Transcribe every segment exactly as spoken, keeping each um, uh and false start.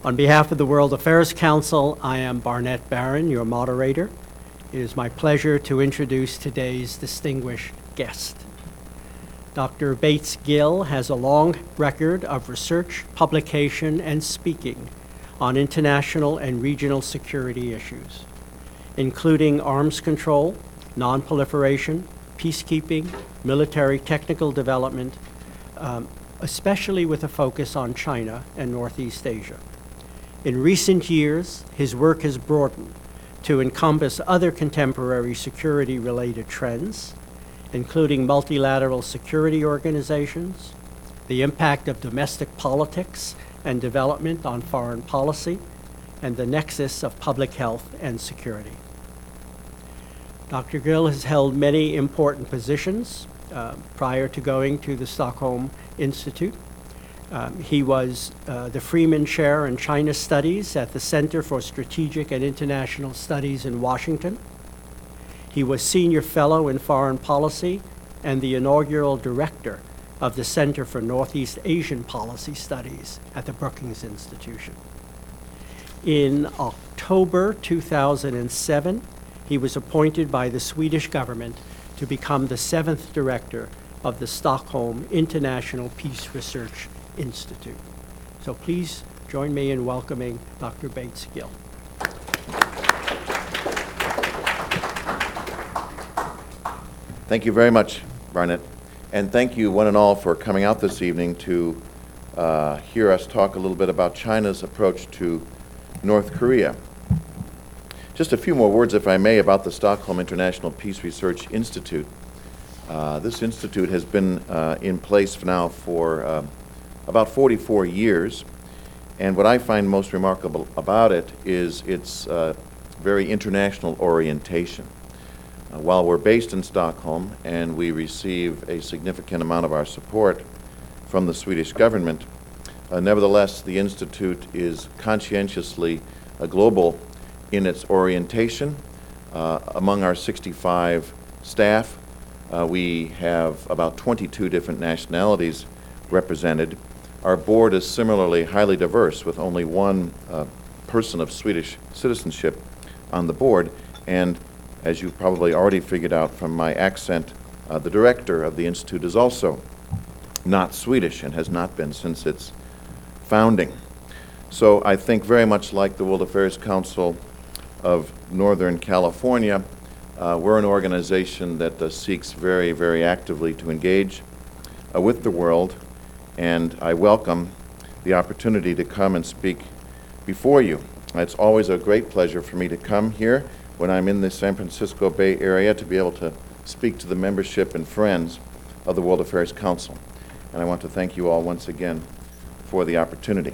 On behalf of the World Affairs Council, I am Barnett Barron, your moderator. It is my pleasure to introduce today's distinguished guest. Doctor Bates Gill has a long record of research, publication, and speaking on international and regional security issues, including arms control, non-proliferation, peacekeeping, military technical development, um, especially with a focus on China and Northeast Asia. In recent years, his work has broadened to encompass other contemporary security-related trends, including multilateral security organizations, the impact of domestic politics and development on foreign policy, and the nexus of public health and security. Doctor Gill has held many important positions uh, prior to going to the Stockholm Institute. Um, he was uh, the Freeman Chair in China Studies at the Center for Strategic and International Studies in Washington. He was Senior Fellow in Foreign Policy and the inaugural Director of the Center for Northeast Asian Policy Studies at the Brookings Institution. In October two thousand seven, he was appointed by the Swedish government to become the seventh Director of the Stockholm International Peace Research Institute. So please join me in welcoming Doctor Bates Gill. Thank you very much, Barnett. And thank you one and all for coming out this evening to uh, hear us talk a little bit about China's approach to North Korea. Just a few more words, if I may, about the Stockholm International Peace Research Institute. Uh, this institute has been uh, in place now for uh, about forty-four years, and what I find most remarkable about it is its uh, very international orientation. Uh, while we're based in Stockholm and we receive a significant amount of our support from the Swedish government, uh, nevertheless the Institute is conscientiously uh, global in its orientation. Uh, among our sixty-five staff, uh, we have about twenty-two different nationalities represented. Our board is similarly highly diverse, with only one uh, person of Swedish citizenship on the board, and as you've probably already figured out from my accent, uh, the director of the Institute is also not Swedish and has not been since its founding. So I think very much like the World Affairs Council of Northern California, uh, we're an organization that uh, seeks very, very actively to engage uh, with the world, and I welcome the opportunity to come and speak before you. It's always a great pleasure for me to come here when I'm in the San Francisco Bay Area to be able to speak to the membership and friends of the World Affairs Council. And I want to thank you all once again for the opportunity.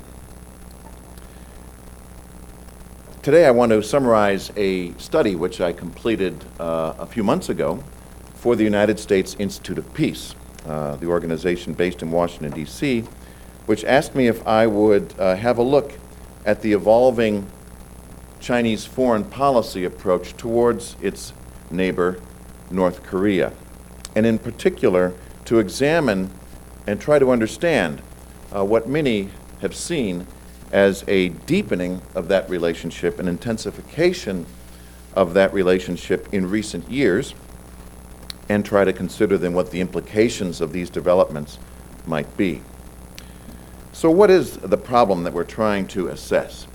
Today I want to summarize a study which I completed uh, a few months ago for the United States Institute of Peace, uh, the organization based in Washington, D C, which asked me if I would uh, have a look at the evolving Chinese foreign policy approach towards its neighbor, North Korea, and in particular to examine and try to understand uh, what many have seen as a deepening of that relationship, an intensification of that relationship in recent years, and try to consider then what the implications of these developments might be. So what is the problem that we're trying to assess?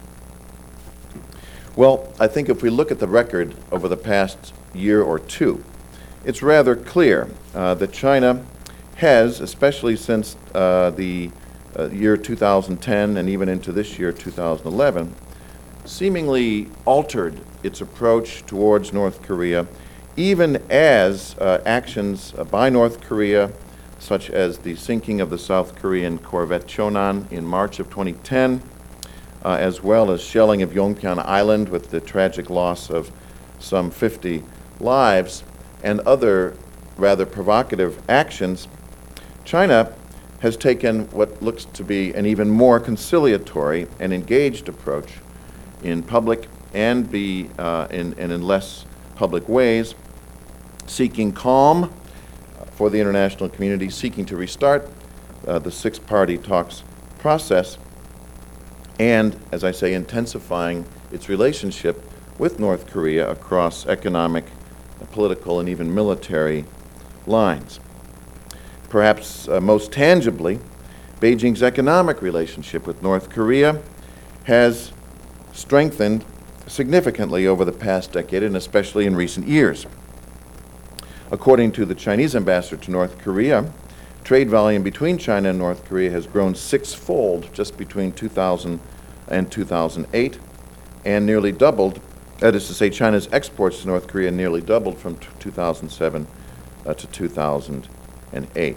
Well, I think if we look at the record over the past year or two, it's rather clear uh, that China has, especially since uh, the uh, year two thousand ten and even into this year, two thousand eleven, seemingly altered its approach towards North Korea, even as uh, actions uh, by North Korea, such as the sinking of the South Korean corvette Chonan in March of twenty ten, uh, as well as shelling of Yongpyeong Island with the tragic loss of some fifty lives, and other rather provocative actions, China has taken what looks to be an even more conciliatory and engaged approach in public and be uh, in, and in less public ways, seeking calm for the international community, seeking to restart uh, the six-party talks process, and, as I say, intensifying its relationship with North Korea across economic, political, and even military lines. Perhaps uh, most tangibly, Beijing's economic relationship with North Korea has strengthened significantly over the past decade, and especially in recent years. According to the Chinese ambassador to North Korea, trade volume between China and North Korea has grown six-fold just between two thousand and two thousand eight, and nearly doubled, that is to say, China's exports to North Korea nearly doubled from t- two thousand seven uh, to two thousand eight.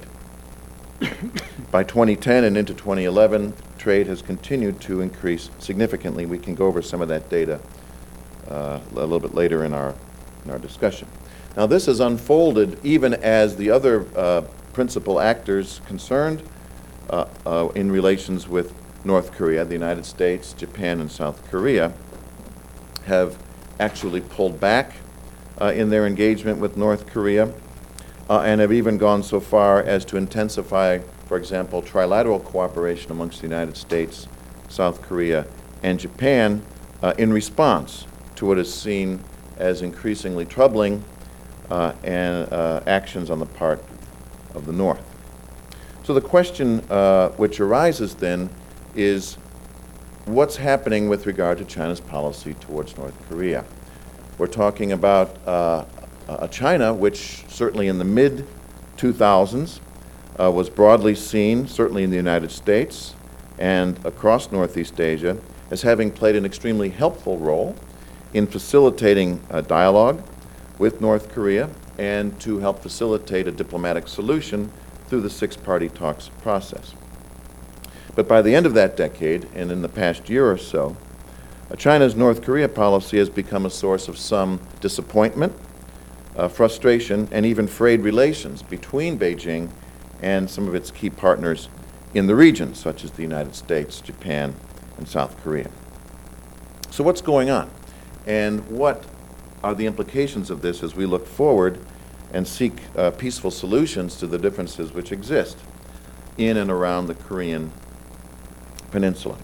By twenty ten and into twenty eleven, trade has continued to increase significantly. We can go over some of that data uh, a little bit later in our, in our discussion. Now, this has unfolded even as the other uh, principal actors concerned uh, uh, in relations with North Korea, the United States, Japan, and South Korea, have actually pulled back uh, in their engagement with North Korea uh, and have even gone so far as to intensify, for example, trilateral cooperation amongst the United States, South Korea, and Japan uh, in response to what is seen as increasingly troubling uh, and uh, actions on the part of the North. So the question uh, which arises then is, what's happening with regard to China's policy towards North Korea? We're talking about uh, a China which certainly in the mid two thousands uh, was broadly seen, certainly in the United States and across Northeast Asia, as having played an extremely helpful role in facilitating a dialogue with North Korea and to help facilitate a diplomatic solution through the six-party talks process. But by the end of that decade, and in the past year or so, uh, China's North Korea policy has become a source of some disappointment, uh, frustration, and even frayed relations between Beijing and some of its key partners in the region, such as the United States, Japan, and South Korea. So what's going on? And what are the implications of this as we look forward and seek uh, peaceful solutions to the differences which exist in and around the Korean Peninsula?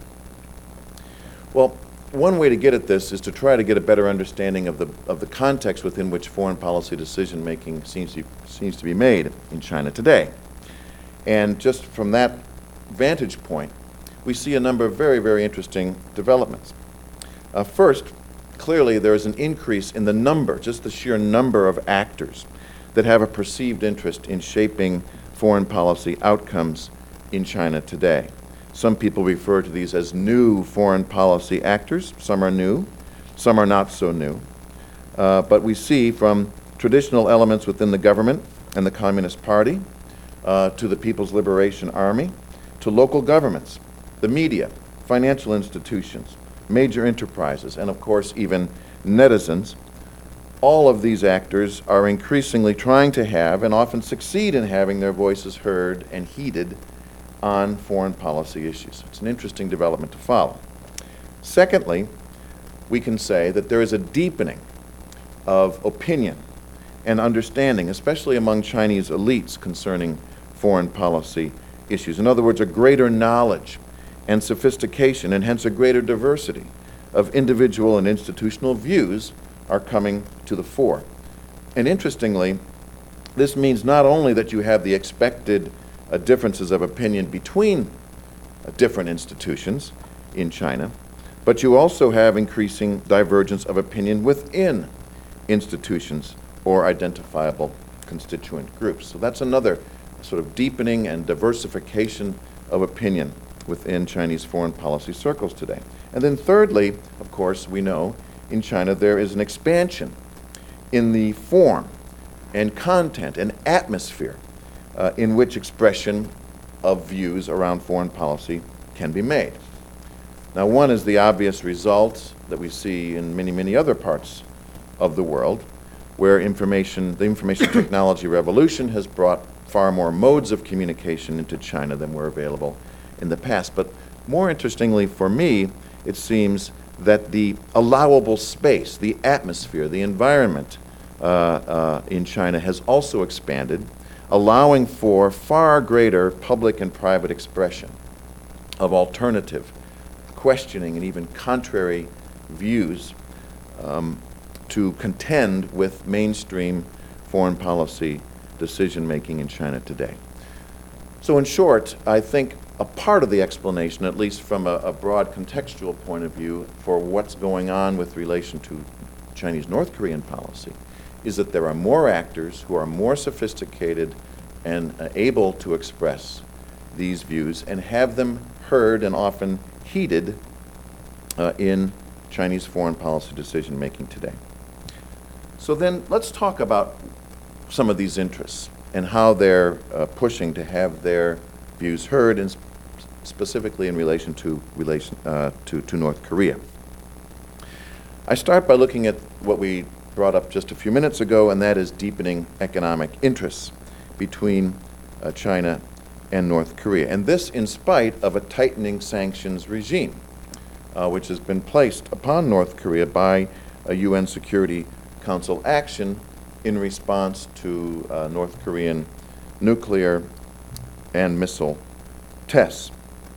Well, one way to get at this is to try to get a better understanding of the of the context within which foreign policy decision making seems to, seems to be made in China today. And just from that vantage point, we see a number of very, very interesting developments. Uh, first, clearly there is an increase in the number, just the sheer number of actors that have a perceived interest in shaping foreign policy outcomes in China today. Some people refer to these as new foreign policy actors. Some are new, some are not so new. Uh, but we see from traditional elements within the government and the Communist Party uh, to the People's Liberation Army, to local governments, the media, financial institutions, major enterprises, and of course even netizens. All of these actors are increasingly trying to have, and often succeed in having, their voices heard and heeded on foreign policy issues. It's an interesting development to follow. Secondly, we can say that there is a deepening of opinion and understanding, especially among Chinese elites concerning foreign policy issues. In other words, a greater knowledge and sophistication, and hence a greater diversity of individual and institutional views are coming to the fore. And interestingly, this means not only that you have the expected uh, differences of opinion between uh, different institutions in China, but you also have increasing divergence of opinion within institutions or identifiable constituent groups. So that's another sort of deepening and diversification of opinion within Chinese foreign policy circles today. And then thirdly, of course, we know in China there is an expansion in the form and content and atmosphere uh, in which expression of views around foreign policy can be made. Now, one is the obvious result that we see in many, many other parts of the world, where information, the information technology revolution has brought far more modes of communication into China than were available in the past. But more interestingly for me, it seems that the allowable space, the atmosphere, the environment uh, uh, in China has also expanded, allowing for far greater public and private expression of alternative questioning and even contrary views um, to contend with mainstream foreign policy decision-making in China today. So in short, I think a part of the explanation, at least from a, a broad contextual point of view, for what's going on with relation to Chinese North Korean policy is that there are more actors who are more sophisticated and uh, able to express these views and have them heard and often heeded uh, in Chinese foreign policy decision-making today. So then let's talk about some of these interests and how they're uh, pushing to have their views heard, and sp specifically in relation to relation uh, to, to North Korea. I start by looking at what we brought up just a few minutes ago, and that is deepening economic interests between uh, China and North Korea. And this in spite of a tightening sanctions regime, uh, which has been placed upon North Korea by a U N Security Council action in response to uh, North Korean nuclear and missile tests.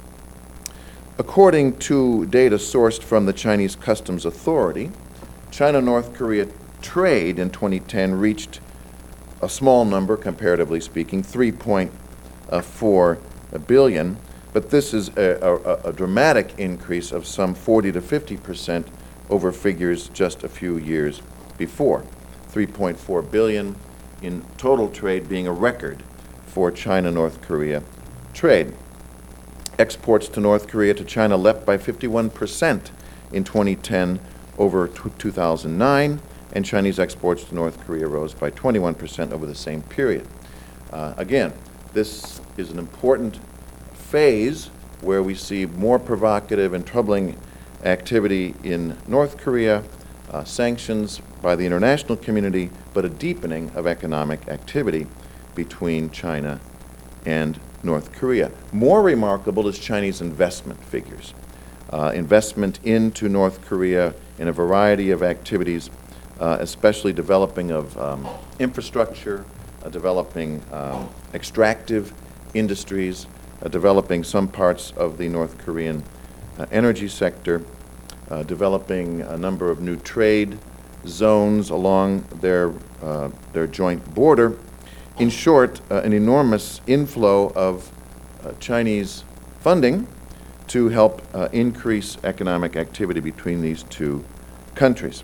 According to data sourced from the Chinese Customs Authority, China-North Korea trade in twenty ten reached a small number, comparatively speaking, three point four billion, but this is a, a, a dramatic increase of some forty to fifty percent over figures just a few years before. three point four billion in total trade being a record for China-North Korea trade. Exports to North Korea to China leapt by fifty-one percent in twenty ten over two thousand nine, and Chinese exports to North Korea rose by twenty-one percent over the same period. Uh, again, this is an important phase where we see more provocative and troubling activity in North Korea, uh, sanctions by the international community, but a deepening of economic activity between China and North Korea. More remarkable is Chinese investment figures. Uh, investment into North Korea in a variety of activities, uh, especially developing of um, infrastructure, uh, developing um, extractive industries, uh, developing some parts of the North Korean uh, energy sector, uh, developing a number of new trade zones along their, uh, their joint border. In short, uh, an enormous inflow of uh, Chinese funding to help uh, increase economic activity between these two countries.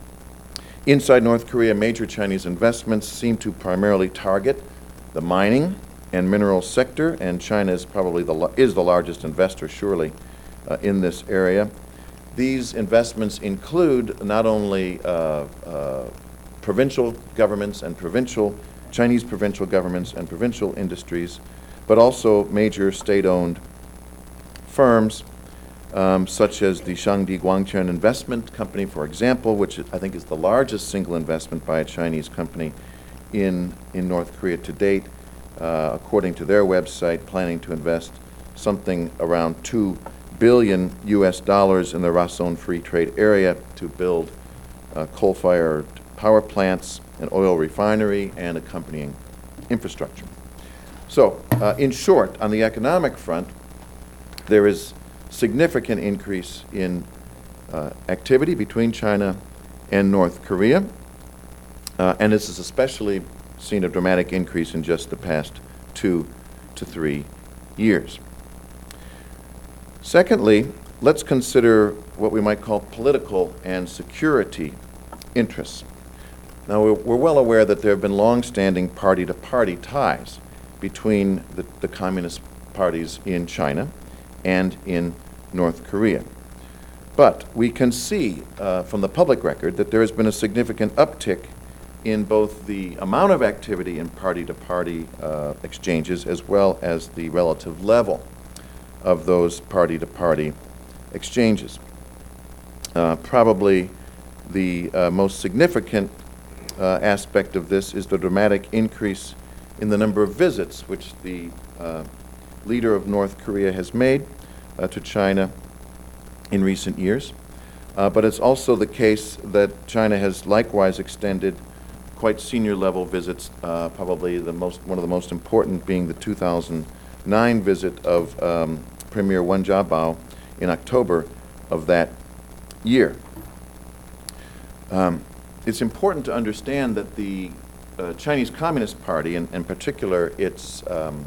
Inside North Korea, major Chinese investments seem to primarily target the mining and mineral sector, and China is probably the is the largest investor, surely, uh, in this area. These investments include not only uh, uh, provincial governments and provincial Chinese provincial governments and provincial industries, but also major state-owned firms, um, such as the Shangdi Guangquan Investment Company, for example, which I think is the largest single investment by a Chinese company in, in North Korea to date, uh, according to their website, planning to invest something around two billion U S dollars in the Rason Free Trade Area to build uh, coal-fired power plants, an oil refinery, and accompanying infrastructure. So, uh, in short, on the economic front, there is significant increase in uh, activity between China and North Korea, uh, and this has especially seen a dramatic increase in just the past two to three years. Secondly, let's consider what we might call political and security interests. Now, we're, we're well aware that there have been long-standing party-to-party ties between the, the communist parties in China and in North Korea. But we can see uh, from the public record that there has been a significant uptick in both the amount of activity in party-to-party uh, exchanges as well as the relative level of those party-to-party exchanges. Uh, probably the uh, most significant Uh, aspect of this is the dramatic increase in the number of visits which the uh, leader of North Korea has made uh, to China in recent years. Uh, but it's also the case that China has likewise extended quite senior level visits, uh, probably the most, one of the most important being the two thousand nine visit of um, Premier Wen Jiabao in October of that year. Um, it's important to understand that the uh, Chinese Communist Party, and in particular its, um,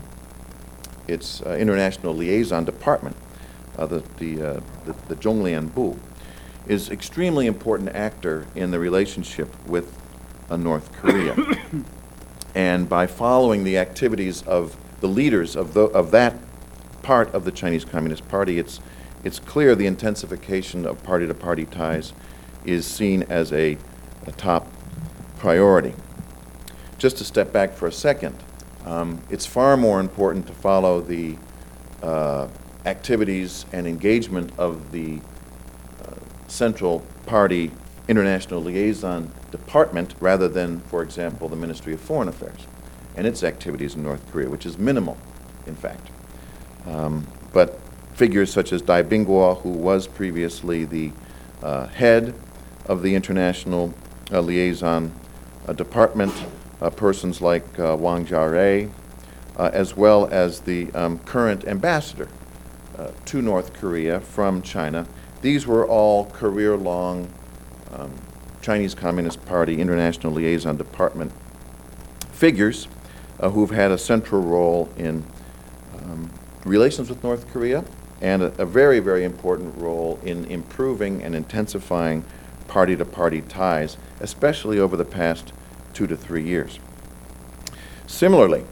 its uh, International Liaison Department, uh, the, the, uh, the, the Zhonglianbu, is extremely important actor in the relationship with uh, North Korea. And by following the activities of the leaders of, the, of that part of the Chinese Communist Party, it's, it's clear the intensification of party-to-party ties is seen as a, a top priority. Just to step back for a second, um, it's far more important to follow the uh, activities and engagement of the uh, Central Party International Liaison Department rather than, for example, the Ministry of Foreign Affairs and its activities in North Korea, which is minimal, in fact. Um, but figures such as Dai Bingguo, who was previously the uh, head of the International uh, Liaison uh, Department, uh, persons like uh, Wang Jiarei, uh, as well as the um, current ambassador uh, to North Korea from China. These were all career-long um, Chinese Communist Party International Liaison Department figures uh, who've had a central role in um, relations with North Korea and a, a very, very important role in improving and intensifying party-to-party ties, especially over the past two to three years. Similarly,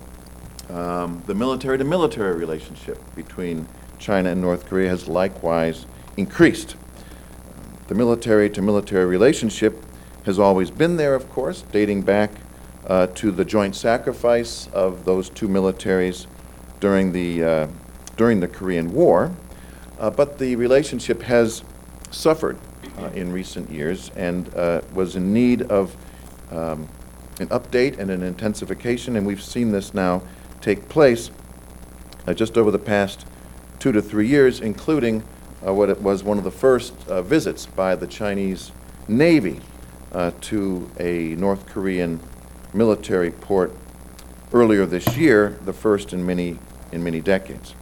um, the military-to-military relationship between China and North Korea has likewise increased. The military-to-military relationship has always been there, of course, dating back uh, to the joint sacrifice of those two militaries during the, uh, during the Korean War, uh, but the relationship has suffered uh, in recent years and uh, was in need of um, an update and an intensification, and we've seen this now take place uh, just over the past two to three years, including Uh, what it was one of the first uh, visits by the Chinese Navy uh, to a North Korean military port earlier this year, the first in many, in many decades.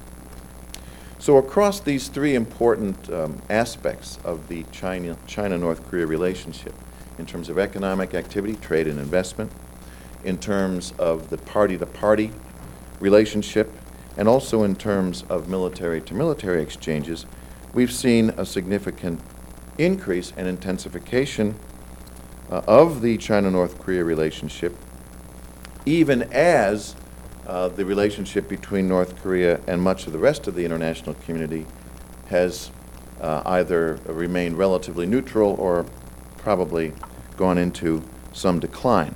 So across these three important um, aspects of the China, China-North Korea relationship, in terms of economic activity, trade and investment, in terms of the party-to-party relationship, and also in terms of military-to-military exchanges, we've seen a significant increase and intensification uh, of the China-North Korea relationship, even as uh, the relationship between North Korea and much of the rest of the international community has uh, either remained relatively neutral or probably gone into some decline.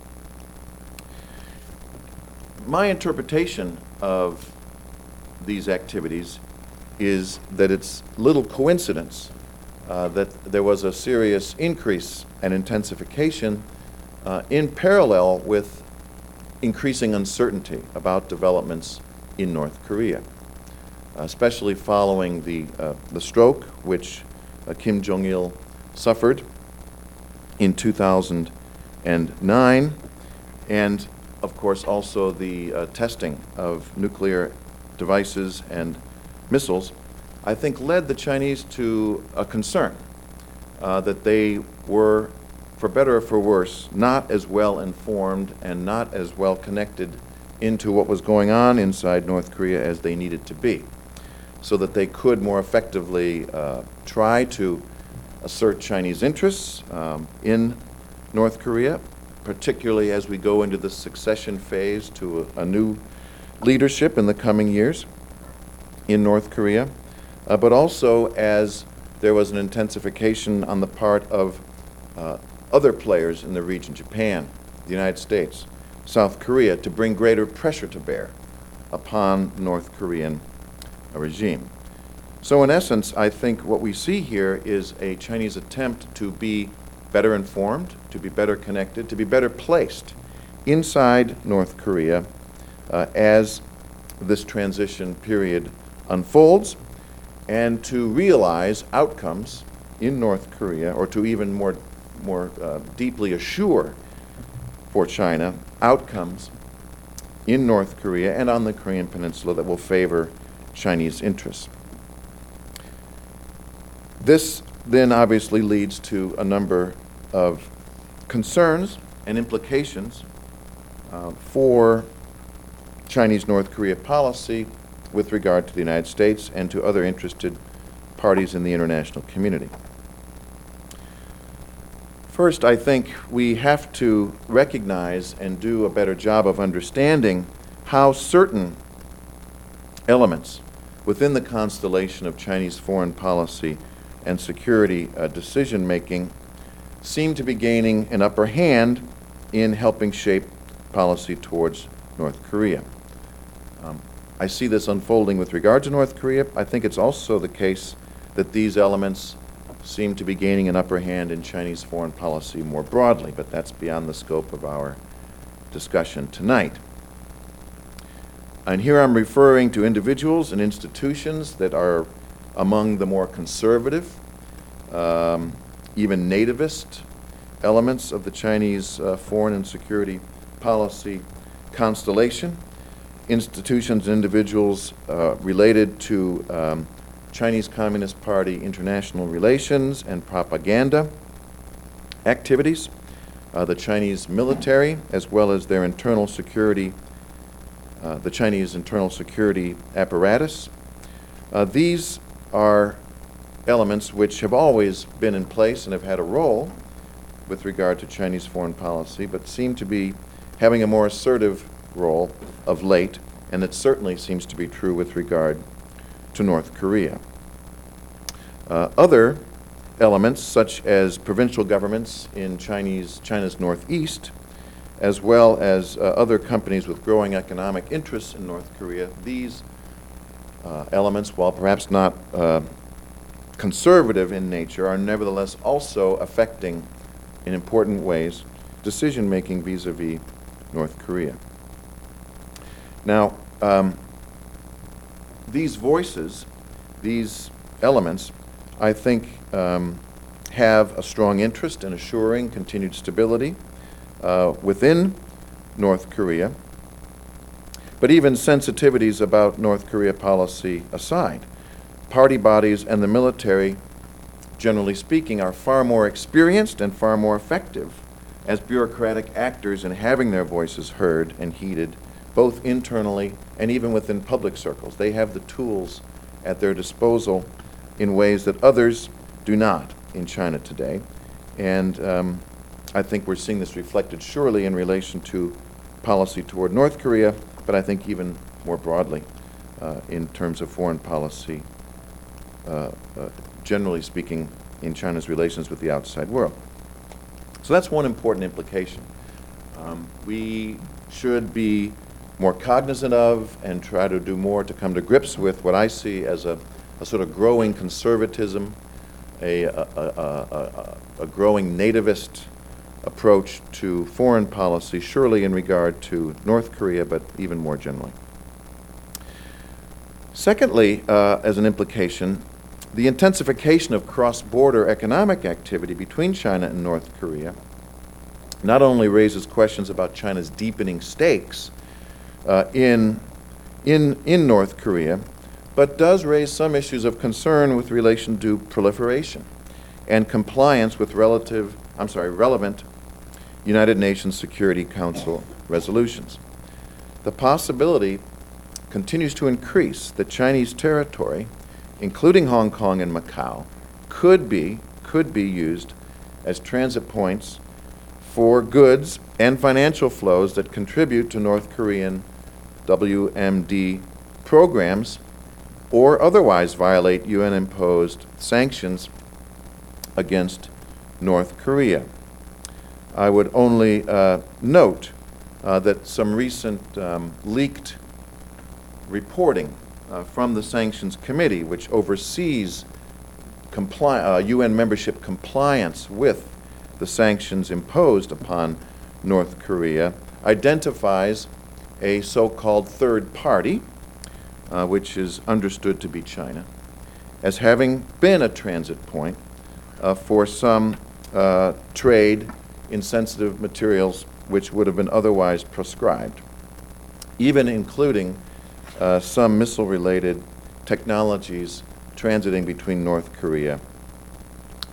My interpretation of these activities is that it's little coincidence uh, that there was a serious increase and intensification uh, in parallel with increasing uncertainty about developments in North Korea, especially following the, uh, the stroke which uh, Kim Jong-il suffered in two thousand nine, and of course also the uh, testing of nuclear devices and missiles, I think led the Chinese to a concern uh, that they were, for better or for worse, not as well informed and not as well connected into what was going on inside North Korea as they needed to be, so that they could more effectively uh, try to assert Chinese interests um, in North Korea, particularly as we go into the succession phase to a, a new leadership in the coming years in North Korea, uh, but also as there was an intensification on the part of uh, other players in the region, Japan, the United States, South Korea, to bring greater pressure to bear upon the North Korean uh, regime. So in essence, I think what we see here is a Chinese attempt to be better informed, to be better connected, to be better placed inside North Korea uh, as this transition period unfolds, and to realize outcomes in North Korea, or to even more, more uh, deeply assure for China outcomes in North Korea and on the Korean Peninsula that will favor Chinese interests. This then obviously leads to a number of concerns and implications uh, for Chinese North Korea policy with regard to the United States and to other interested parties in the international community. First, I think we have to recognize and do a better job of understanding how certain elements within the constellation of Chinese foreign policy and security uh, decision-making seem to be gaining an upper hand in helping shape policy towards North Korea. Um, I see this unfolding with regard to North Korea. I think it's also the case that these elements seem to be gaining an upper hand in Chinese foreign policy more broadly, but that's beyond the scope of our discussion tonight. And here I'm referring to individuals and institutions that are among the more conservative, um, even nativist elements of the Chinese uh, foreign and security policy constellation, institutions and individuals uh, related to um, Chinese Communist Party international relations and propaganda activities, uh, the Chinese military, as well as their internal security, uh, the Chinese internal security apparatus. Uh, these are elements which have always been in place and have had a role with regard to Chinese foreign policy, but seem to be having a more assertive role of late, and it certainly seems to be true with regard to North Korea. Uh, other elements, such as provincial governments in Chinese, China's northeast, as well as uh, other companies with growing economic interests in North Korea, these uh, elements, while perhaps not uh, conservative in nature, are nevertheless also affecting in important ways decision-making vis-a-vis North Korea. Now, um, these voices, these elements, I think um, have a strong interest in assuring continued stability uh, within North Korea. But even sensitivities about North Korea policy aside, party bodies and the military, generally speaking, are far more experienced and far more effective as bureaucratic actors in having their voices heard and heeded, both internally and even within public circles. They have the tools at their disposal in ways that others do not in China today. And um, I think we're seeing this reflected surely in relation to policy toward North Korea, but I think even more broadly uh, in terms of foreign policy, uh, uh, generally speaking, in China's relations with the outside world. So that's one important implication. Um, we should be more cognizant of and try to do more to come to grips with what I see as a, a sort of growing conservatism, a, a, a, a, a growing nativist approach to foreign policy, surely in regard to North Korea, but even more generally. Secondly, uh, as an implication, the intensification of cross-border economic activity between China and North Korea not only raises questions about China's deepening stakes uh, in, in, in North Korea, but does raise some issues of concern with relation to proliferation and compliance with relative, I'm sorry, relevant United Nations Security Council resolutions. The possibility continues to increase that Chinese territory, including Hong Kong and Macau, could be, could be used as transit points for goods and financial flows that contribute to North Korean W M D programs or otherwise violate U N-imposed sanctions against North Korea. I would only uh, note uh, that some recent um, leaked reporting uh, from the Sanctions Committee, which oversees compli- uh, U N membership compliance with the sanctions imposed upon North Korea, identifies a so-called third party, uh, which is understood to be China, as having been a transit point uh, for some uh, trade in sensitive materials which would have been otherwise proscribed, even including uh, some missile-related technologies transiting between North Korea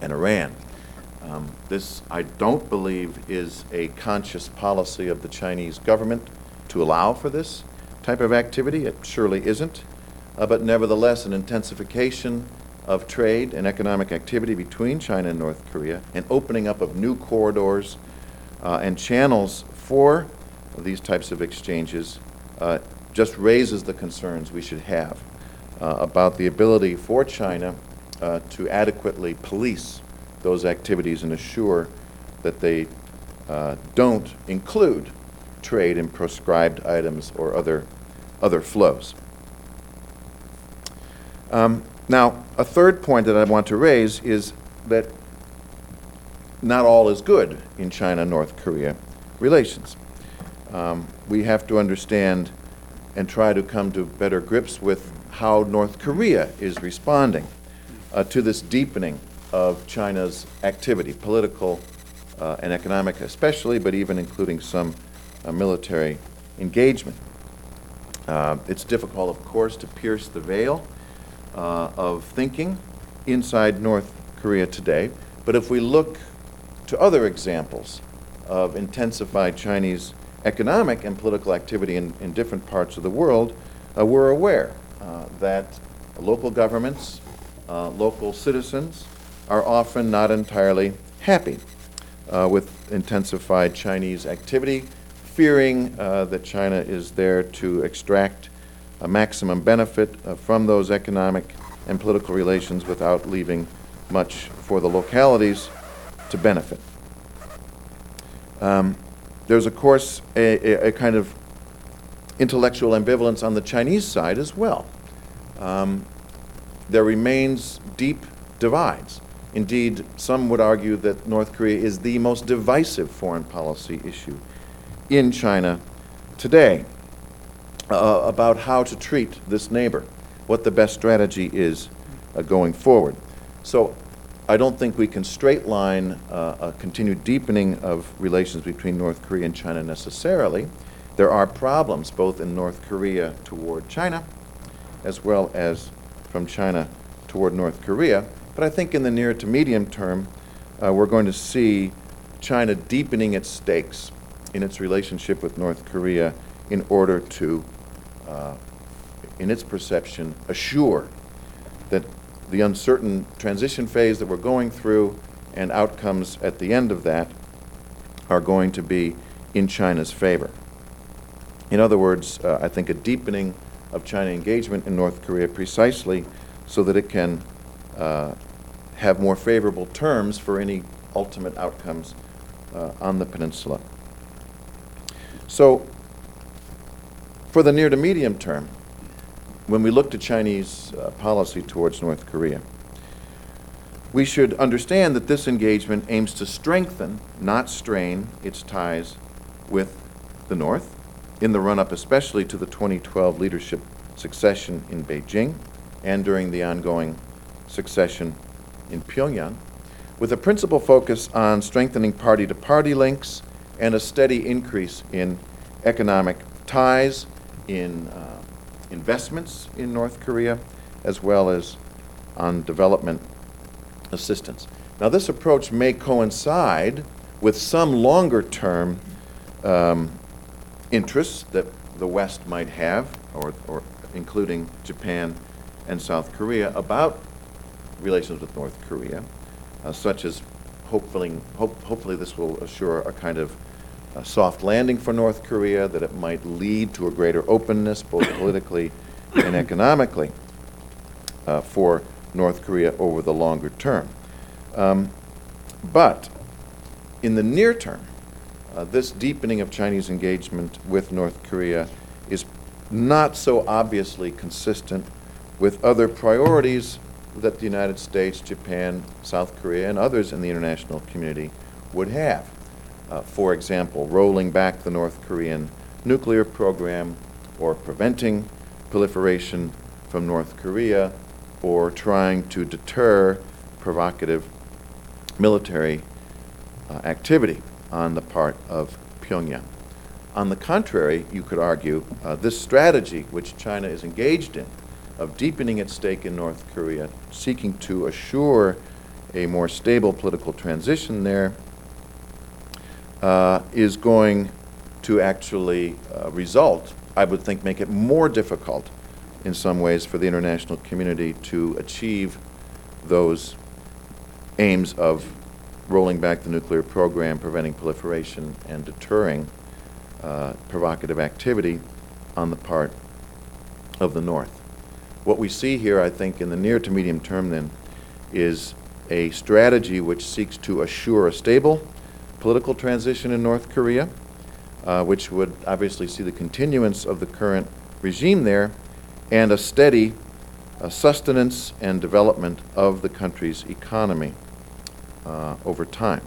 and Iran. Um, this, I don't believe, is a conscious policy of the Chinese government to allow for this type of activity. It surely isn't. Uh, but nevertheless, an intensification of trade and economic activity between China and North Korea, and opening up of new corridors uh, and channels for these types of exchanges uh, just raises the concerns we should have uh, about the ability for China uh, to adequately police those activities and assure that they uh, don't include trade in proscribed items or other, other flows. Um, now, a third point that I want to raise is that not all is good in China-North Korea relations. Um, we have to understand and try to come to better grips with how North Korea is responding uh, to this deepening of China's activity, political uh, and economic especially, but even including some uh, military engagement. Uh, it's difficult, of course, to pierce the veil uh, of thinking inside North Korea today, but if we look to other examples of intensified Chinese economic and political activity in, in different parts of the world, uh, we're aware uh, that local governments, uh, local citizens are often not entirely happy uh, with intensified Chinese activity, fearing uh, that China is there to extract a maximum benefit uh, from those economic and political relations without leaving much for the localities to benefit. Um, there's, of course, a, a, a kind of intellectual ambivalence on the Chinese side as well. Um, there remains deep divides. Indeed, some would argue that North Korea is the most divisive foreign policy issue in China today uh, about how to treat this neighbor, what the best strategy is uh, going forward. So I don't think we can straight line uh, a continued deepening of relations between North Korea and China necessarily. There are problems both in North Korea toward China as well as from China toward North Korea. But I think in the near to medium term, uh, we're going to see China deepening its stakes in its relationship with North Korea in order to, uh, in its perception, assure that the uncertain transition phase that we're going through and outcomes at the end of that are going to be in China's favor. In other words, uh, I think a deepening of China engagement in North Korea precisely so that it can uh, have more favorable terms for any ultimate outcomes uh, on the peninsula. So, for the near to medium term, when we look to Chinese uh, policy towards North Korea, we should understand that this engagement aims to strengthen, not strain, its ties with the North, in the run-up especially to the twenty twelve leadership succession in Beijing and during the ongoing succession in Pyongyang, with a principal focus on strengthening party-to-party links and a steady increase in economic ties, in uh, investments in North Korea, as well as on development assistance. Now, this approach may coincide with some longer-term um, interests that the West might have, or, or including Japan and South Korea, about relations with North Korea, uh, such as hopefully, hope, hopefully this will assure a kind of a soft landing for North Korea, that it might lead to a greater openness, both politically and economically, uh, for North Korea over the longer term. Um, but in the near term, uh, this deepening of Chinese engagement with North Korea is not so obviously consistent with other priorities that the United States, Japan, South Korea, and others in the international community would have. Uh, for example, rolling back the North Korean nuclear program, or preventing proliferation from North Korea, or trying to deter provocative military uh, activity on the part of Pyongyang. On the contrary, you could argue, uh, this strategy which China is engaged in, of deepening its stake in North Korea, seeking to assure a more stable political transition there uh, is going to actually uh, result, I would think, make it more difficult in some ways for the international community to achieve those aims of rolling back the nuclear program, preventing proliferation, and deterring uh, provocative activity on the part of the North. What we see here, I think, in the near to medium term then, is a strategy which seeks to assure a stable political transition in North Korea, uh, which would obviously see the continuance of the current regime there, and a steady uh, sustenance and development of the country's economy uh, over time.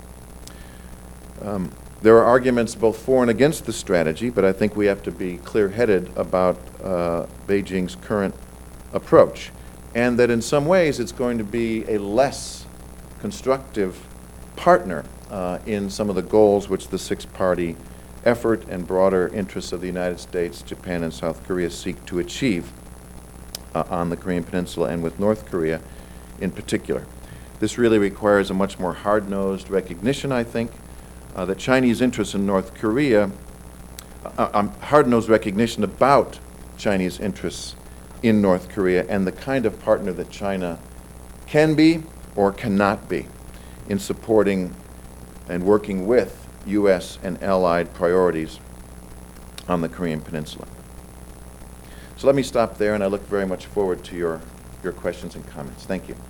Um, there are arguments both for and against the strategy, but I think we have to be clear-headed about uh, Beijing's current approach, and that in some ways it's going to be a less constructive partner uh, in some of the goals which the six-party effort and broader interests of the United States, Japan, and South Korea seek to achieve uh, on the Korean Peninsula and with North Korea in particular. This really requires a much more hard-nosed recognition, I think, uh, that Chinese interests in North Korea, uh, um, hard-nosed recognition about Chinese interests in North Korea and the kind of partner that China can be or cannot be in supporting and working with U S and allied priorities on the Korean Peninsula. So let me stop there, and I look very much forward to your, your questions and comments. Thank you.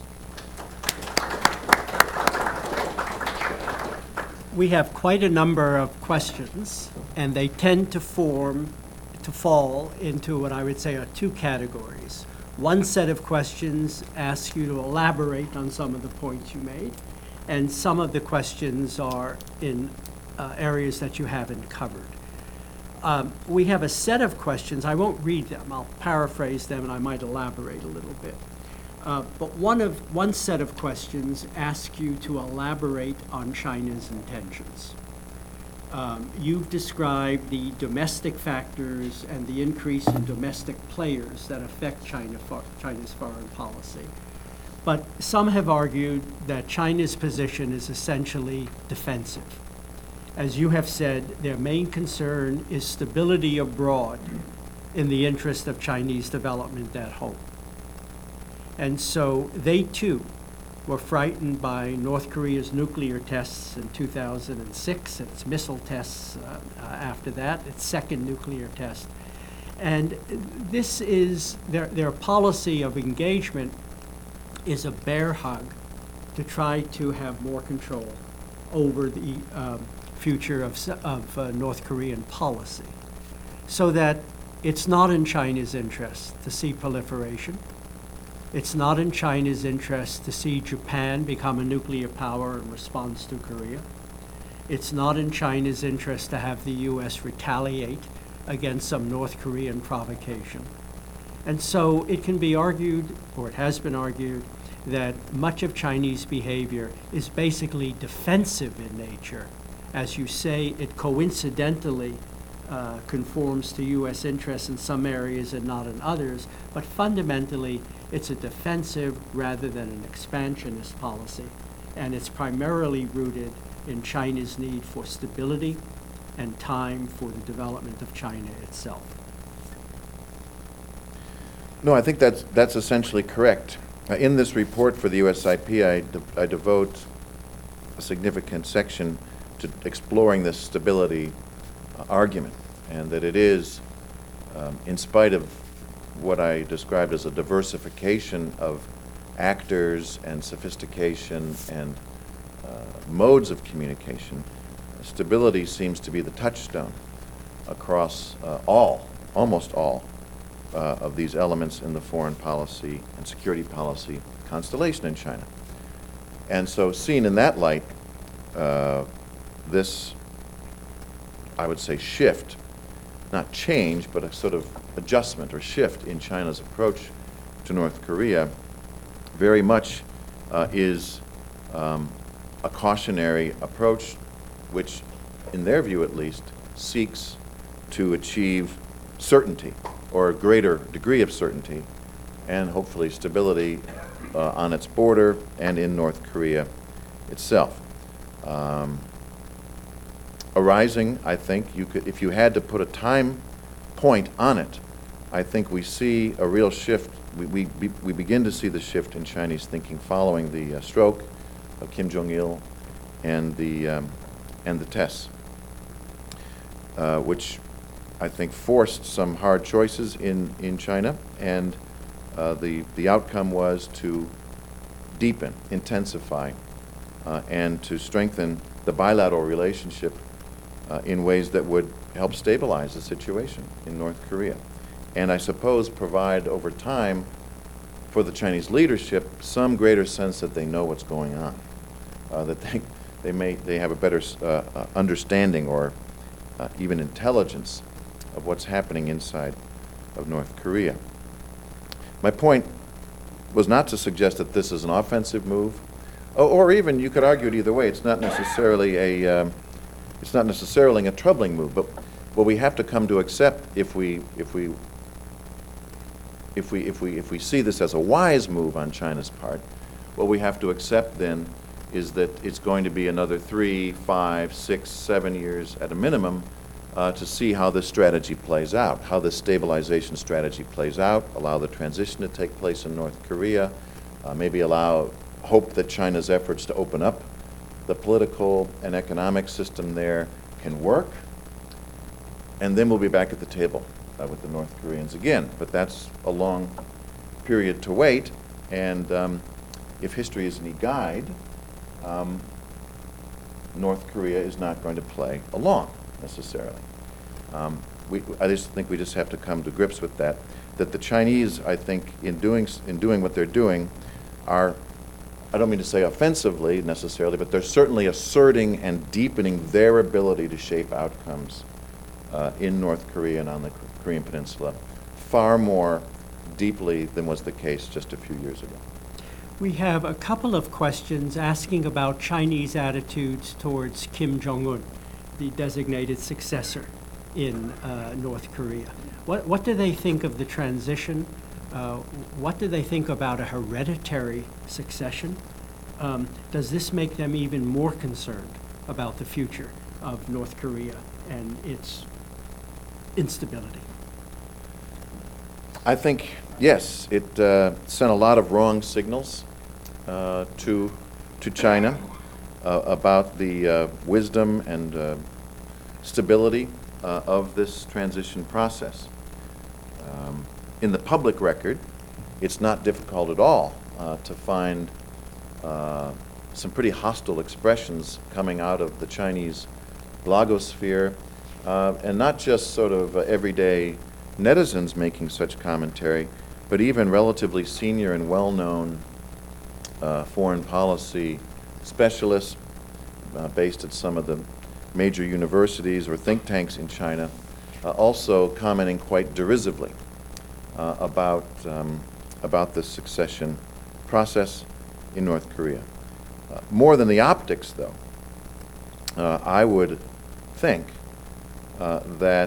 We have quite a number of questions, and they tend to form, to fall into what I would say are two categories. One set of questions asks you to elaborate on some of the points you made, and some of the questions are in uh, areas that you haven't covered. Um, we have a set of questions. I won't read them. I'll paraphrase them, and I might elaborate a little bit. Uh, but one of one set of questions asks you to elaborate on China's intentions. Um, you've described the domestic factors and the increase in domestic players that affect China for, China's foreign policy. But some have argued that China's position is essentially defensive. As you have said, their main concern is stability abroad in the interest of Chinese development at home. And so they too were frightened by North Korea's nuclear tests in two thousand six, its missile tests uh, uh, after that, its second nuclear test. And this is, their, their policy of engagement is a bear hug to try to have more control over the um, future of, of uh, North Korean policy, so that it's not in China's interest to see proliferation. It's not in China's interest to see Japan become a nuclear power in response to Korea. It's not in China's interest to have the U S retaliate against some North Korean provocation. And so it can be argued, or it has been argued, that much of Chinese behavior is basically defensive in nature. As you say, it coincidentally uh, conforms to U S interests in some areas and not in others, but fundamentally it's a defensive rather than an expansionist policy, and it's primarily rooted in China's need for stability and time for the development of China itself. No, I think that's, that's essentially correct. Uh, in this report for the U S I P, I, de I devote a significant section to exploring this stability uh, argument, and that it is, um, in spite of what I described as a diversification of actors and sophistication and uh, modes of communication, stability seems to be the touchstone across uh, all, almost all, uh, of these elements in the foreign policy and security policy constellation in China. And so seen in that light, uh, this, I would say, shift, not change, but a sort of adjustment or shift in China's approach to North Korea very much uh, is um, a cautionary approach which, in their view at least, seeks to achieve certainty or a greater degree of certainty and hopefully stability uh, on its border and in North Korea itself. Um, arising, I think, you could, if you had to put a time point on it, I think we see a real shift. We, we, we begin to see the shift in Chinese thinking following the uh, stroke of Kim Jong-il and the, um, and the tests, uh, which I think forced some hard choices in, in China, and uh, the, the outcome was to deepen, intensify, uh, and to strengthen the bilateral relationship uh, in ways that would help stabilize the situation in North Korea. And I suppose provide over time for the Chinese leadership some greater sense that they know what's going on, uh, that they, they may they have a better uh, uh, understanding or uh, even intelligence of what's happening inside of North Korea. My point was not to suggest that this is an offensive move, or, or even you could argue it either way. It's not necessarily a um, it's not necessarily a troubling move, but what we have to come to accept if we if we if we if we if we see this as a wise move on China's part, what we have to accept then is that it's going to be another three, five, six, seven years at a minimum uh, to see how this strategy plays out, how this stabilization strategy plays out, allow the transition to take place in North Korea, uh, maybe allow hope that China's efforts to open up the political and economic system there can work, and then we'll be back at the table uh, with the North Koreans again. But that's a long period to wait, and um, if history is any guide, um, North Korea is not going to play along necessarily. Um, we, I just think we just have to come to grips with that, that the Chinese, I think, in doing, in doing what they're doing, are, I don't mean to say offensively necessarily, but they're certainly asserting and deepening their ability to shape outcomes uh, in North Korea and on the Korean Peninsula far more deeply than was the case just a few years ago. We have a couple of questions asking about Chinese attitudes towards Kim Jong-un, the designated successor in uh, North Korea. What, what do they think of the transition? Uh, what do they think about a hereditary succession? Um, does this make them even more concerned about the future of North Korea and its instability? I think, yes, it uh, sent a lot of wrong signals uh, to, to China uh, about the uh, wisdom and uh, stability uh, of this transition process. Um, in the public record, it's not difficult at all uh, to find uh, some pretty hostile expressions coming out of the Chinese blogosphere, uh, and not just sort of uh, everyday netizens making such commentary, but even relatively senior and well-known uh, foreign policy specialists uh, based at some of the major universities or think tanks in China, uh, also commenting quite derisively uh, about, um, about the succession process in North Korea. Uh, more than the optics, though, uh, I would think uh, that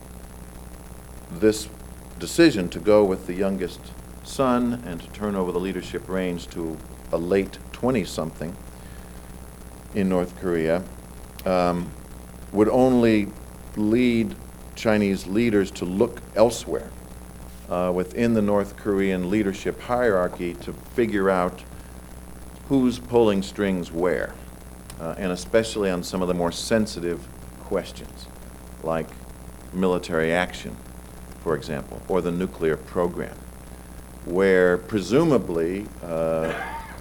this decision to go with the youngest son and to turn over the leadership reins to a late twenty-something in North Korea um, would only lead Chinese leaders to look elsewhere uh, within the North Korean leadership hierarchy to figure out who's pulling strings where, uh, and especially on some of the more sensitive questions, like military action, for example, or the nuclear program, where presumably uh, uh,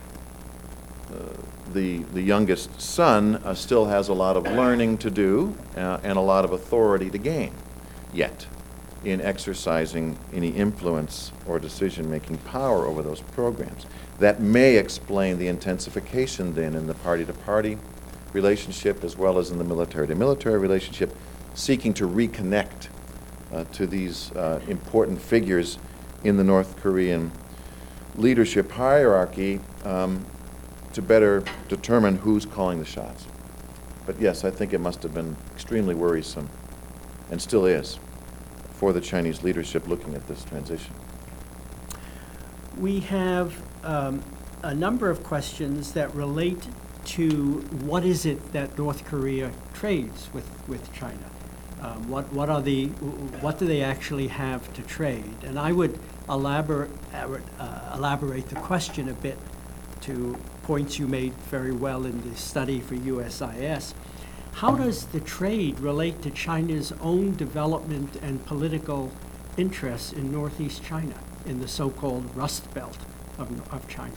the, the youngest son uh, still has a lot of learning to do uh, and a lot of authority to gain yet in exercising any influence or decision-making power over those programs. That may explain the intensification then in the party-to-party relationship as well as in the military-to-military relationship, seeking to reconnect uh, to these uh, important figures in the North Korean leadership hierarchy um, to better determine who's calling the shots. But yes, I think it must have been extremely worrisome, and still is, for the Chinese leadership looking at this transition. We have um, a number of questions that relate to what is it that North Korea trades with, with China? Um, what, what are the, what do they actually have to trade? And I would elaborate, uh, elaborate the question a bit to points you made very well in the study for U S I S. How does the trade relate to China's own development and political interests in Northeast China, in the so-called Rust Belt of, of China?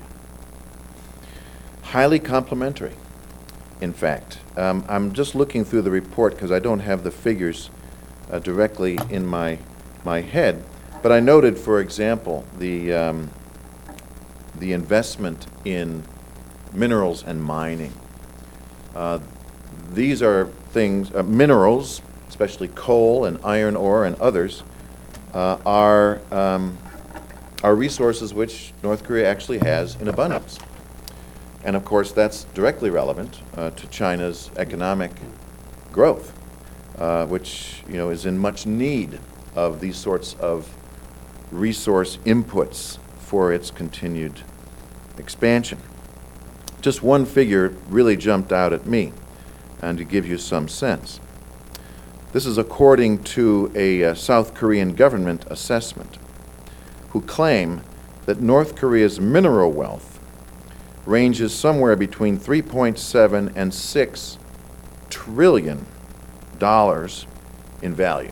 Highly complementary, in fact. Um, I'm just looking through the report because I don't have the figures uh, directly in my, my head, but I noted, for example, the, um, the investment in minerals and mining. Uh, these are things, uh, minerals, especially coal and iron ore and others, uh, are, um, are resources which North Korea actually has in abundance. And of course, that's directly relevant uh, to China's economic growth, uh, which, you know, is in much need of these sorts of resource inputs for its continued expansion. Just one figure really jumped out at me, and to give you some sense. This is according to a uh, South Korean government assessment, who claim that North Korea's mineral wealth ranges somewhere between three point seven and six trillion dollars in value.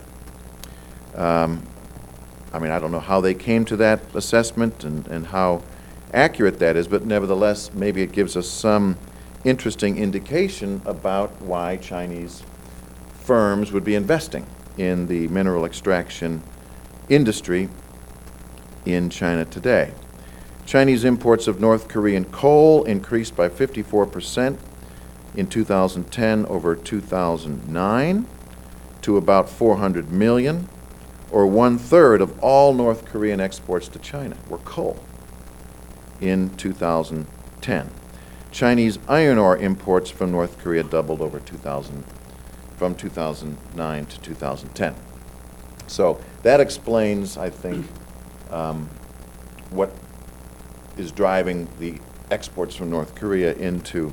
Um, I mean, I don't know how they came to that assessment and, and how accurate that is, but nevertheless, maybe it gives us some interesting indication about why Chinese firms would be investing in the mineral extraction industry in China today. Chinese imports of North Korean coal increased by fifty-four percent in two thousand ten over two thousand nine to about four hundred million, or one-third of all North Korean exports to China were coal in two thousand ten. Chinese iron ore imports from North Korea doubled over two thousand, from two thousand nine to two thousand ten. So that explains, I think, um, what is driving the exports from North Korea into,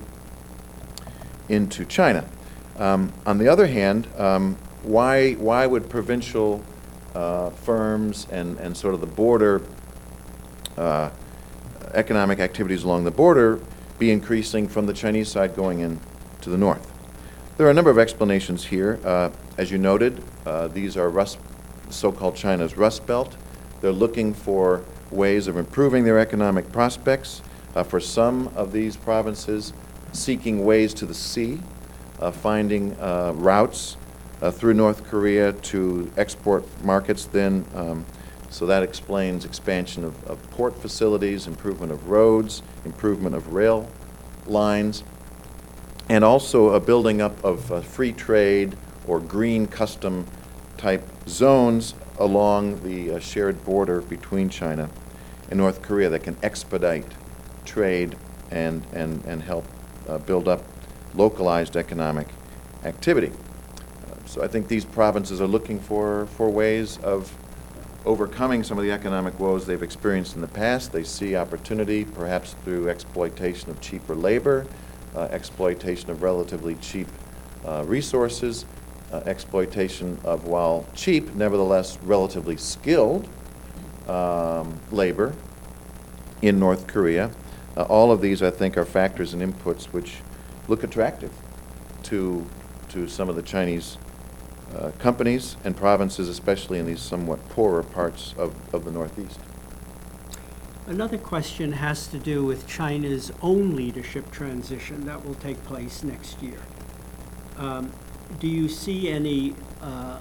into China. Um, on the other hand, um, why, why would provincial uh, firms and, and sort of the border, uh, economic activities along the border be increasing from the Chinese side going in to the north? There are a number of explanations here. Uh, as you noted, uh, these are rust, so-called China's Rust Belt. They're looking for ways of improving their economic prospects. Uh, for some of these provinces, seeking ways to the sea, uh, finding uh, routes uh, through North Korea to export markets then. Um, so that explains expansion of, of port facilities, improvement of roads, improvement of rail lines, and also a building up of uh, free trade or green custom type zones along the uh, shared border between China and North Korea that can expedite trade and, and, and help uh, build up localized economic activity. Uh, so I think these provinces are looking for, for ways of overcoming some of the economic woes they've experienced in the past. They see opportunity, perhaps through exploitation of cheaper labor, uh, exploitation of relatively cheap uh, resources, uh, exploitation of, while cheap, nevertheless relatively skilled um, labor in North Korea. Uh, all of these, I think, are factors and inputs which look attractive to, to some of the Chinese Uh, companies and provinces, especially in these somewhat poorer parts of, of the Northeast. Another question has to do with China's own leadership transition that will take place next year. Um, do you see any uh,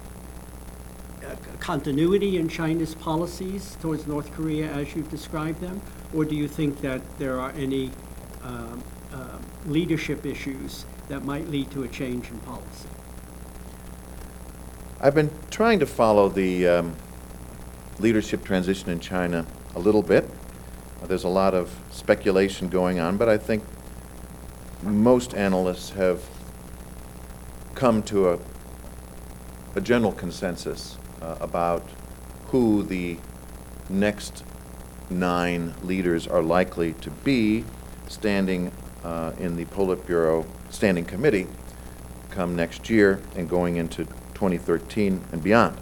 continuity in China's policies towards North Korea as you've described them? Or do you think that there are any um, uh, leadership issues that might lead to a change in policy? I've been trying to follow the um, leadership transition in China a little bit. Uh, there's a lot of speculation going on, but I think most analysts have come to a, a general consensus uh, about who the next nine leaders are likely to be standing uh, in the Politburo Standing Committee come next year and going into twenty thirteen and beyond.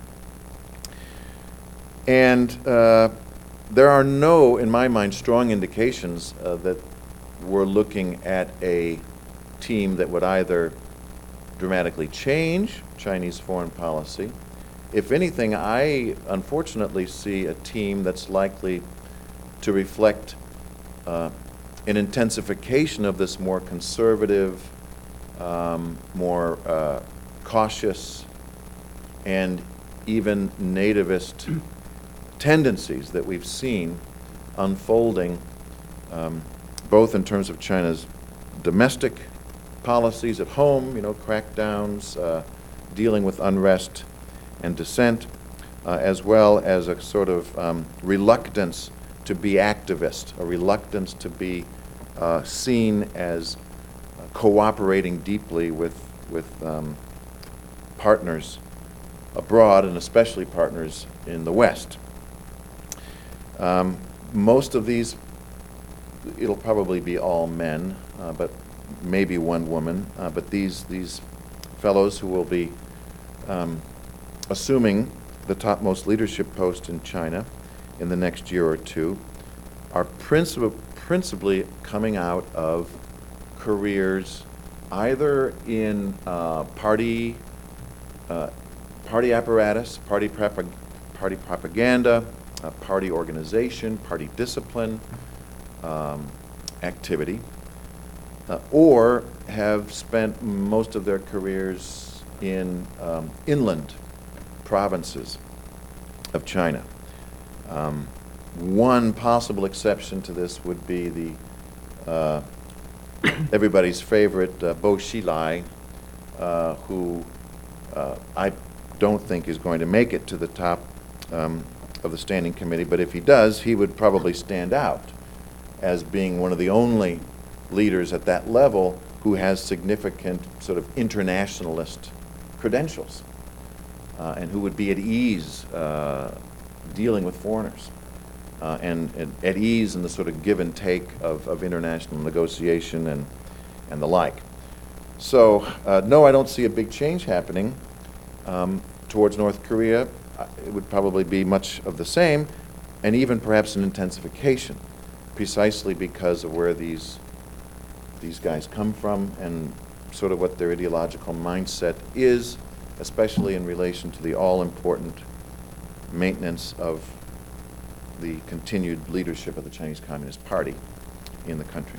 And uh, there are no, in my mind, strong indications uh, that we're looking at a team that would either dramatically change Chinese foreign policy. If anything, I unfortunately see a team that's likely to reflect uh, an intensification of this more conservative, um, more uh, cautious, and even nativist tendencies that we've seen unfolding um, both in terms of China's domestic policies at home, you know, crackdowns, uh, dealing with unrest and dissent, uh, as well as a sort of um, reluctance to be activist, a reluctance to be uh, seen as uh, cooperating deeply with, with um, partners abroad, and especially partners in the West. Um, most of these, it'll probably be all men, uh, but maybe one woman, uh, but these, these fellows who will be um, assuming the topmost leadership post in China in the next year or two are princip- principally coming out of careers either in uh, party uh, party apparatus, party, propag- party propaganda, uh, party organization, party discipline, um, activity, uh, or have spent most of their careers in um, inland provinces of China. Um, one possible exception to this would be the uh, everybody's favorite uh, Bo Xilai, uh, who uh, I don't think is going to make it to the top um, of the Standing Committee, but if he does, he would probably stand out as being one of the only leaders at that level who has significant sort of internationalist credentials uh, and who would be at ease uh, dealing with foreigners uh, and, and at ease in the sort of give and take of, of international negotiation and, and the like. So, uh, no, I don't see a big change happening um, towards North Korea. Uh, it would probably be much of the same, and even perhaps an intensification, precisely because of where these these guys come from and sort of what their ideological mindset is, especially in relation to the all-important maintenance of the continued leadership of the Chinese Communist Party in the country.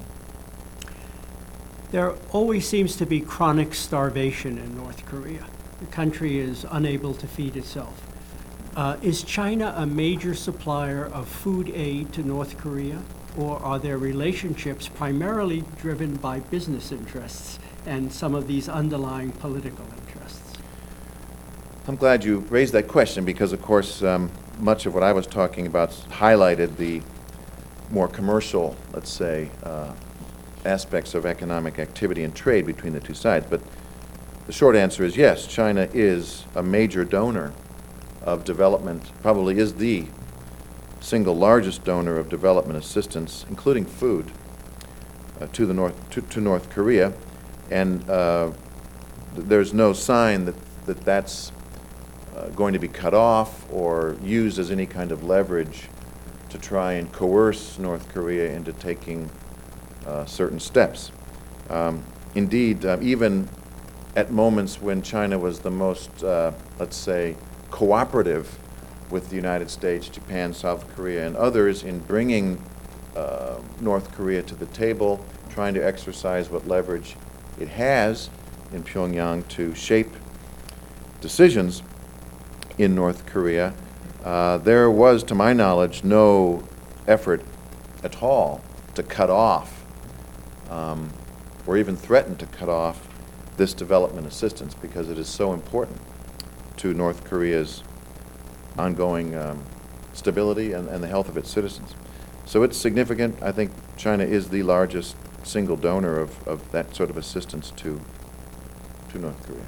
There always seems to be chronic starvation in North Korea. The country is unable to feed itself. Uh, is China a major supplier of food aid to North Korea, or are their relationships primarily driven by business interests and some of these underlying political interests? I'm glad you raised that question because, of course, um, much of what I was talking about highlighted the more commercial, let's say, uh, aspects of economic activity and trade between the two sides. But the short answer is yes, China is a major donor of development, probably is the single largest donor of development assistance, including food, uh, to the North to, to North Korea, and uh, th- there's no sign that, that that's uh, going to be cut off or used as any kind of leverage to try and coerce North Korea into taking uh, certain steps. Um, indeed, uh, even at moments when China was the most, uh, let's say, cooperative with the United States, Japan, South Korea, and others in bringing uh, North Korea to the table, trying to exercise what leverage it has in Pyongyang to shape decisions in North Korea, uh, there was, to my knowledge, no effort at all to cut off um, or even threaten to cut off this development assistance because it is so important to North Korea's ongoing um, stability and, and the health of its citizens. So it's significant. I think China is the largest single donor of, of that sort of assistance to, to North Korea.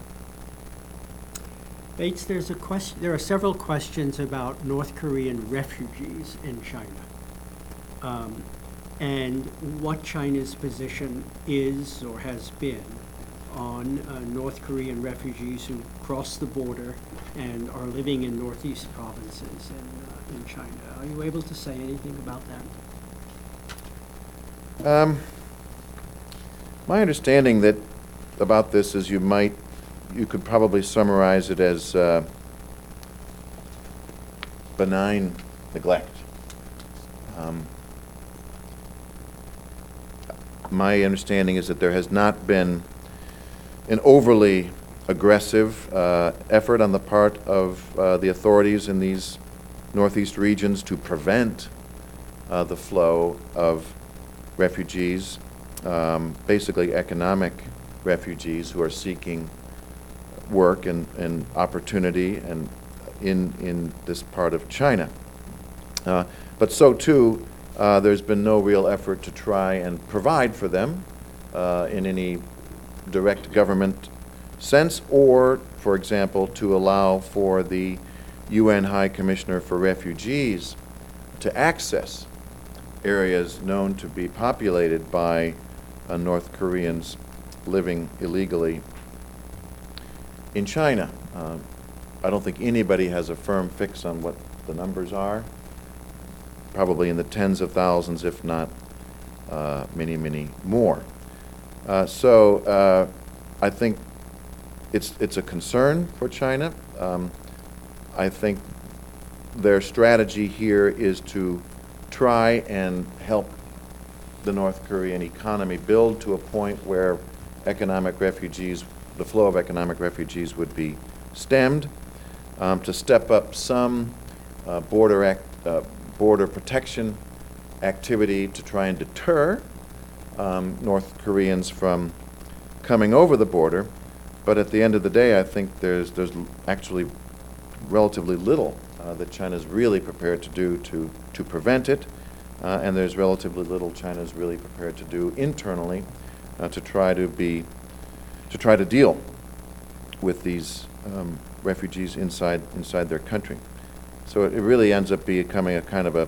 Bates, there's a question, there are several questions about North Korean refugees in China. um, and what China's position is or has been on uh, North Korean refugees who cross the border and are living in northeast provinces in, uh, in China. Are you able to say anything about that? Um, my understanding that about this is you might, you could probably summarize it as uh, benign neglect. Um, my understanding is that there has not been an overly aggressive uh, effort on the part of uh, the authorities in these northeast regions to prevent uh, the flow of refugees, um, basically economic refugees who are seeking work and, and opportunity and in, in this part of China. Uh, but so too, uh, there's been no real effort to try and provide for them uh, in any direct government sense, or, for example, to allow for the U N High Commissioner for Refugees to access areas known to be populated by uh, North Koreans living illegally in China. Uh, I don't think anybody has a firm fix on what the numbers are. Probably in the tens of thousands, if not uh, many, many more. Uh, so uh, I think it's it's a concern for China. Um, I think their strategy here is to try and help the North Korean economy build to a point where economic refugees, the flow of economic refugees would be stemmed, um, to step up some uh, border act, uh, border protection activity to try and deter um, North Koreans from coming over the border. But at the end of the day, I think there's there's actually relatively little uh, that China's really prepared to do to to prevent it, uh, and there's relatively little China's really prepared to do internally uh, to try to be to try to deal with these um, refugees inside inside their country. So it, it really ends up becoming a kind of a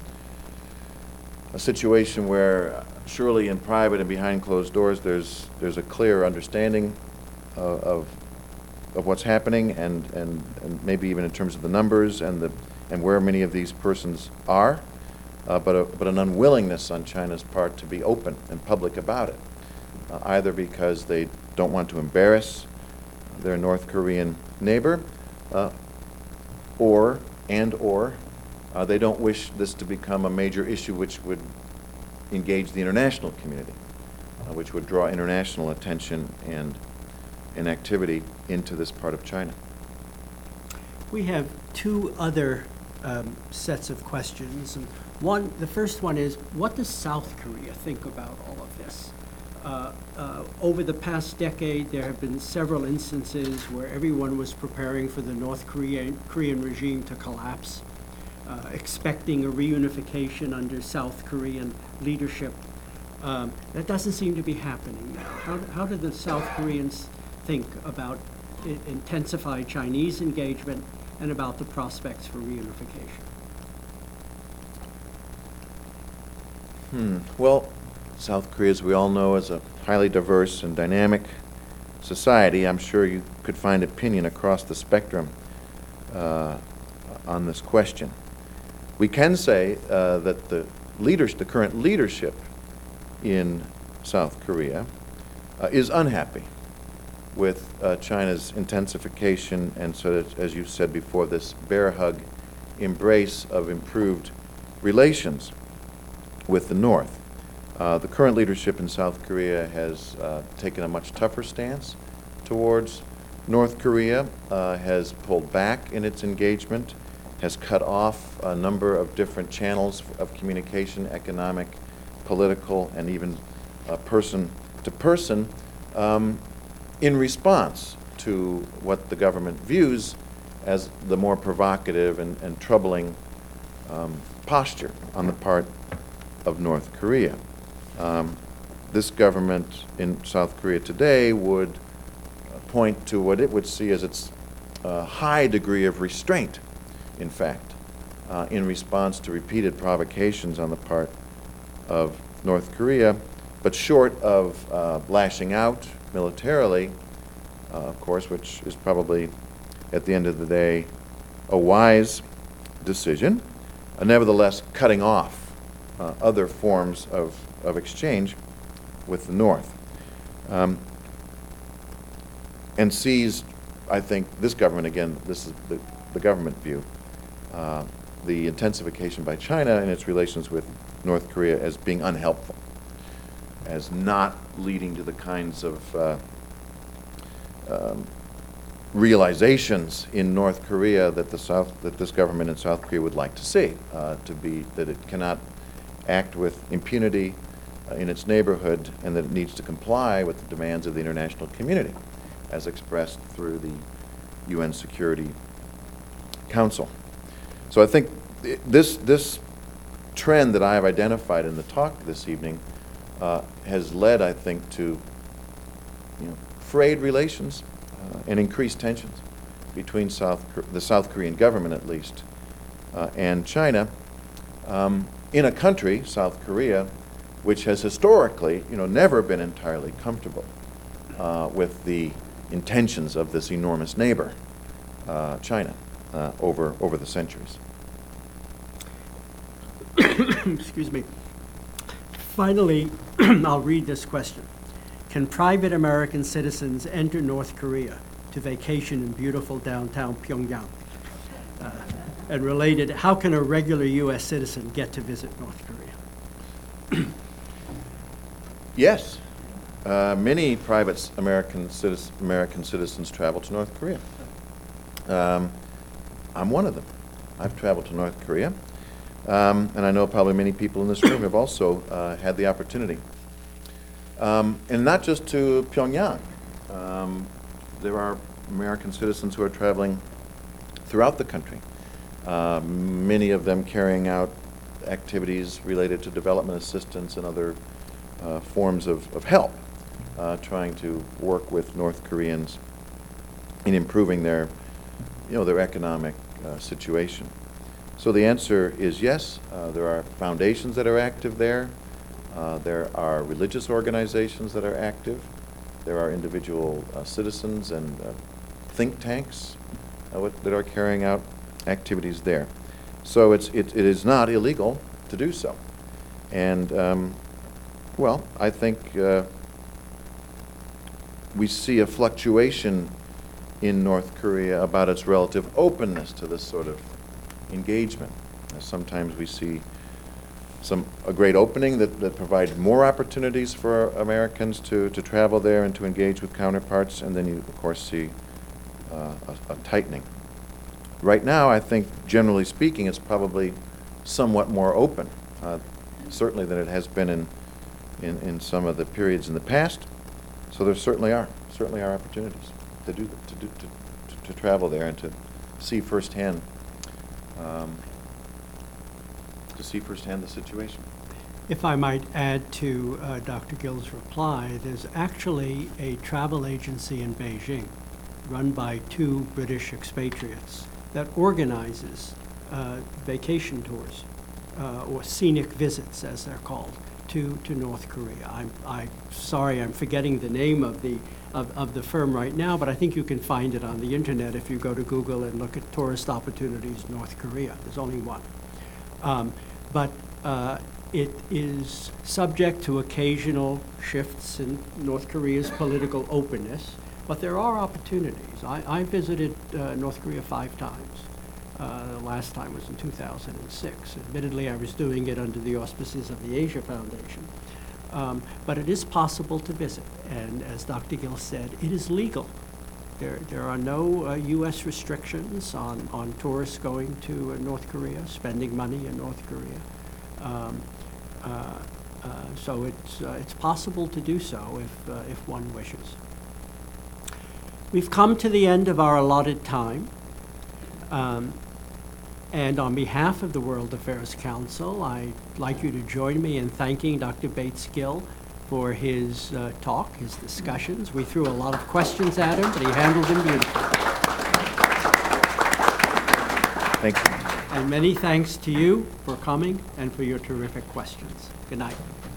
a situation where surely in private and behind closed doors there's there's a clear understanding uh, of of what's happening, and, and and maybe even in terms of the numbers and the and where many of these persons are, uh, but a, but an unwillingness on China's part to be open and public about it, uh, either because they don't want to embarrass their North Korean neighbor, uh, or and or uh, they don't wish this to become a major issue which would engage the international community, uh, which would draw international attention and and activity into this part of China. We have two other um, sets of questions. And one, the first one is, what does South Korea think about all of this? Uh, uh, over the past decade, there have been several instances where everyone was preparing for the North Korean, Korean regime to collapse, uh, expecting a reunification under South Korean leadership. Um, that doesn't seem to be happening now. How, how do the South Koreans think about I- intensified Chinese engagement and about the prospects for reunification? Hmm. Well, South Korea, as we all know, is a highly diverse and dynamic society. I'm sure you could find opinion across the spectrum uh, on this question. We can say uh, that the leaders, the current leadership in South Korea uh, is unhappy with uh, China's intensification and, so that, as you said before, this bear hug embrace of improved relations with the North. Uh, the current leadership in South Korea has uh, taken a much tougher stance towards North Korea, uh, has pulled back in its engagement, has cut off a number of different channels of communication, economic, political, and even uh, person to person, um, in response to what the government views as the more provocative and, and troubling um, posture on the part of North Korea. Um, this government in South Korea today would uh, point to what it would see as its uh, high degree of restraint, in fact, uh, in response to repeated provocations on the part of North Korea, but short of uh, lashing out militarily, uh, of course, which is probably, at the end of the day, a wise decision, uh, nevertheless cutting off uh, other forms of, of exchange with the North. Um, and sees, I think, this government, again, this is the, the government view, uh, the intensification by China in its relations with North Korea as being unhelpful, as not leading to the kinds of uh, um, realizations in North Korea that the South, that this government in South Korea would like to see, uh, to be that it cannot act with impunity uh, in its neighborhood, and that it needs to comply with the demands of the international community, as expressed through the U N Security Council. So I think th this this trend that I have identified in the talk this evening uh, has led, I think, to you know, frayed relations uh, and increased tensions between South the South Korean government, at least, uh, and China, um, in a country, South Korea, which has historically, you know, never been entirely comfortable uh, with the intentions of this enormous neighbor, uh, China, uh, over over the centuries. Excuse me. Finally, I'll read this question. Can private American citizens enter North Korea to vacation in beautiful downtown Pyongyang? Uh, and related, how can a regular U S citizen get to visit North Korea? Yes. Uh, many private American, citizen, American citizens travel to North Korea. Um, I'm one of them. I've traveled to North Korea. Um, and I know probably many people in this room have also uh, had the opportunity. Um, and not just to Pyongyang. Um, there are American citizens who are traveling throughout the country, uh, many of them carrying out activities related to development assistance and other uh, forms of, of help, uh, trying to work with North Koreans in improving their, you know, their economic uh, situation. So the answer is yes. Uh, there are foundations that are active there. Uh, there are religious organizations that are active. There are individual uh, citizens and uh, think tanks uh, what, that are carrying out activities there. So it's, it, it is not illegal to do so. And, um, well, I think uh, we see a fluctuation in North Korea about its relative openness to this sort of engagement. Uh, sometimes we see some a great opening that, that provides more opportunities for Americans to, to travel there and to engage with counterparts, and then you, of course, see uh, a, a tightening. Right now, I think, generally speaking, it's probably somewhat more open, uh, certainly than it has been in, in, in some of the periods in the past. So there certainly are, certainly are opportunities to do, to, do to, to, to travel there and to see firsthand Um, to see firsthand the situation. If I might add to uh, Doctor Gill's reply, there's actually a travel agency in Beijing run by two British expatriates that organizes uh, vacation tours, uh, or scenic visits, as they're called, to, to North Korea. I'm, I'm sorry, I'm forgetting the name of the Of, of the firm right now, but I think you can find it on the internet if you go to Google and look at tourist opportunities North Korea. There's only one. Um, but uh, it is subject to occasional shifts in North Korea's political openness, but there are opportunities. I, I visited uh, North Korea five times. Uh, the last time was in two thousand six. Admittedly, I was doing it under the auspices of the Asia Foundation. Um, but it is possible to visit, and as Doctor Gill said, it is legal. There, there are no uh, U S restrictions on, on tourists going to uh, North Korea, spending money in North Korea. Um, uh, uh, so it's, uh, it's possible to do so if, uh, if one wishes. We've come to the end of our allotted time. Um, And on behalf of the World Affairs Council, I'd like you to join me in thanking Doctor Bates Gill for his uh, talk, his discussions. We threw a lot of questions at him, but he handled them beautifully. Thank you. And many thanks to you for coming and for your terrific questions. Good night.